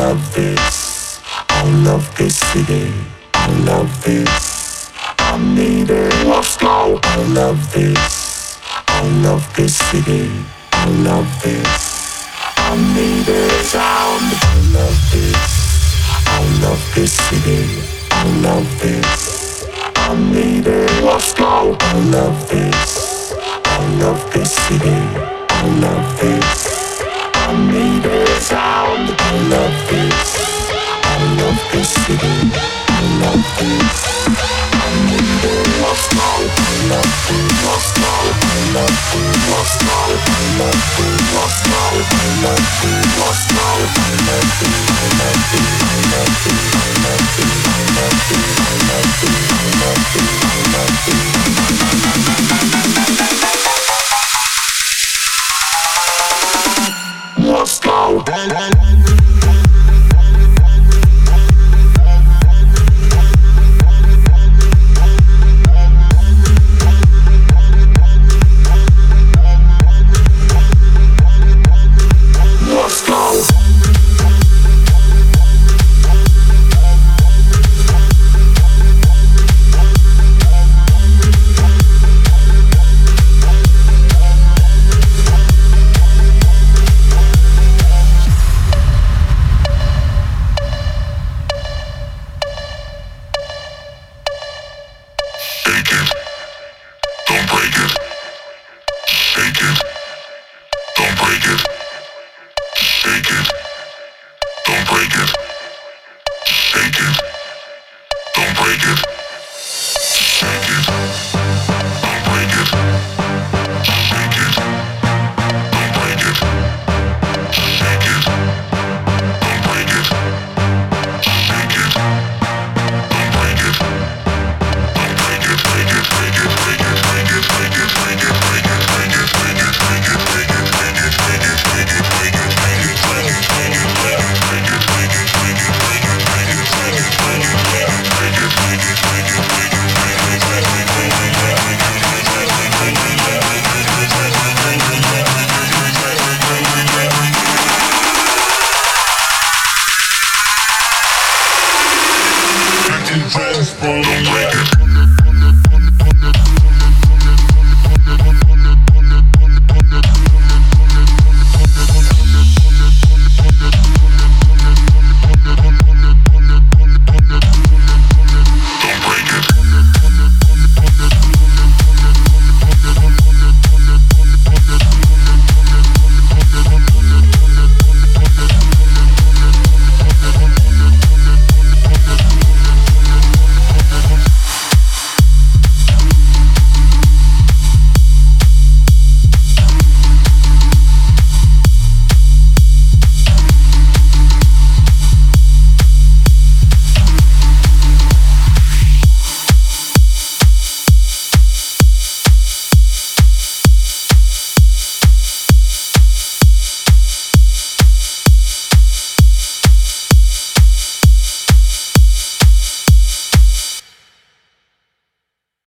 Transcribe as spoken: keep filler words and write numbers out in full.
love this. I love this city. I love this. I need it. Let's go. I love this. I love this city. I love this. I need it. Sound. I love this. I love this city. I love this. I need it. Let's go. I love this. I love this city. I love this. I need it. Sound. I love this. I love this city. I love this. I need it. Let's go. I love this. Let's go. I love this. Let's go. I love this. Let's go. I love this. Let's